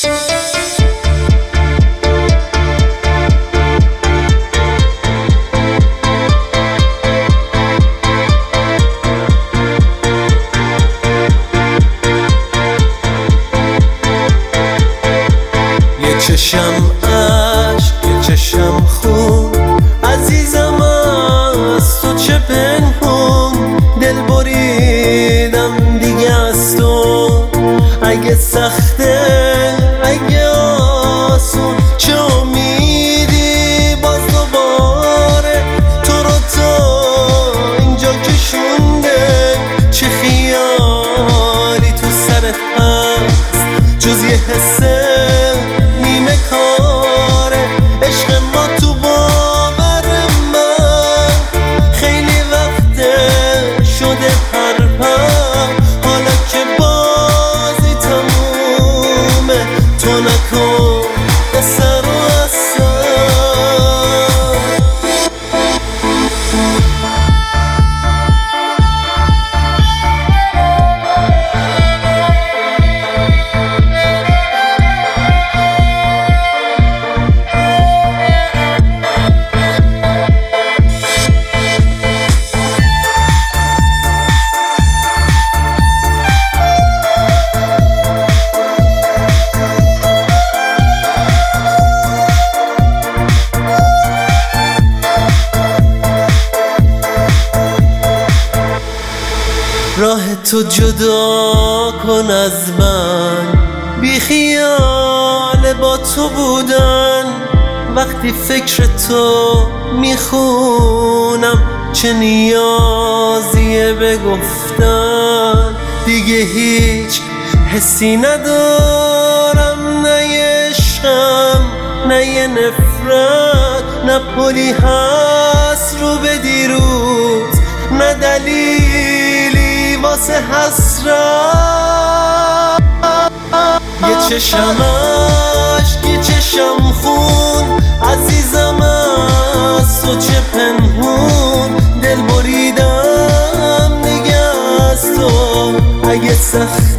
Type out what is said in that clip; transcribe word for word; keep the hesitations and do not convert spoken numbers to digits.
چشم عشق یه چشم خون، عزیزم از تو چه پنهون، دل بریدم دیگه از تو. اگه سخته اگه آسون، چه امیدی باز دوباره تو رو تا اینجا کشونده. چه خیالی تو سرت هست جز یه حسه نیمه کاره. عشق ما تو باور من خیلی وقته شده پرپر، حالا که بازی تمومه تو نکن سر و اثر. راه تو جدا کن از من، بی خیال با تو بودن. وقتی فکر تو میخونم چه نیازیه به گفتن. دیگه هیچ حسی ندارم، نه یه عشقم نه یه نفرت، نه پلی هست رو به دیروز، نه دلیلی واسه حسرت. یه چشم عشق یه چشم خون، عزیزم از تو چه پنهون، دل بریدم دیگه از تو. اگه سخت